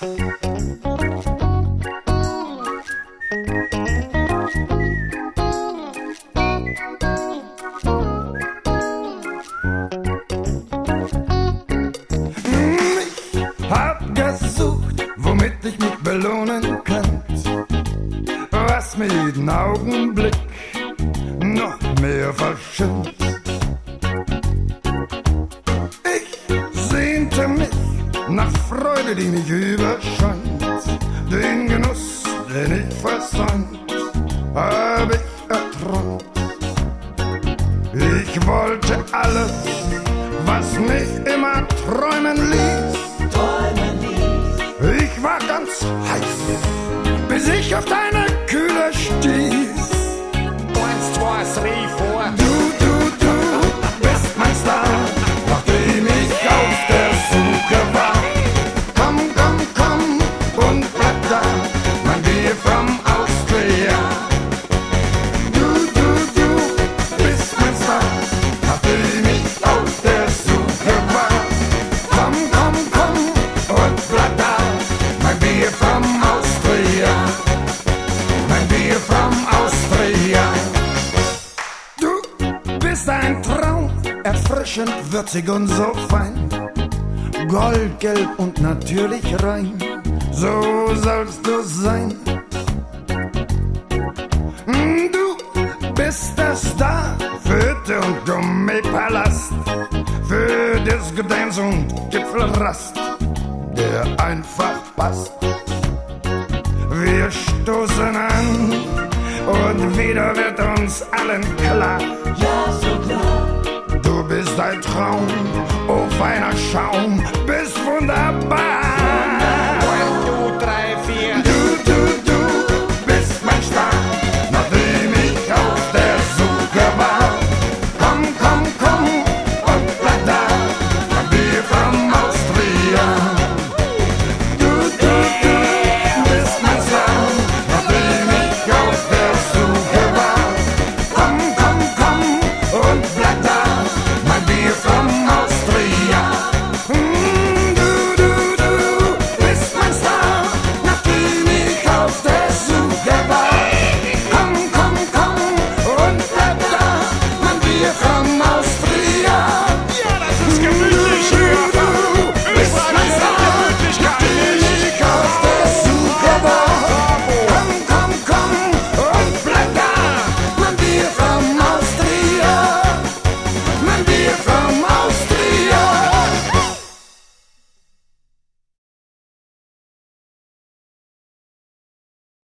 belohnen könnt, was mir jeden Augenblick noch mehr verschönnt. Ich sehnte mich nach Freude, die mich überschäumt, den Genuss, den ich versäumt, hab ich erträumt. Ich wollte alles, was mich immer träumen ließ. Ich war ganz heiß, bis ich auf deine Kühle stieß. 1, 2, 3, 4. Du bist mein Star, nachdem ich auf der Suche war. Komm und bleib da, mein Bier from Austria. Du bist mein Star, nachdem ich auf der Suche war. Komm und bleib da, mein Bier from Austria. Mein Bier from Austria. Du bist ein Traum, erfrischend, würzig und so fein. Goldgelb und natürlich rein, so sollst du sein. Du bist der Star für Hütte und Gummipalast, für Disco-Dance und Gipfelrast, der einfach passt. Wir stoßen an und wieder wird uns allen klar. Ja, so klar. Du bist ein Traum, oh feiner Schaum, bist wunderbar.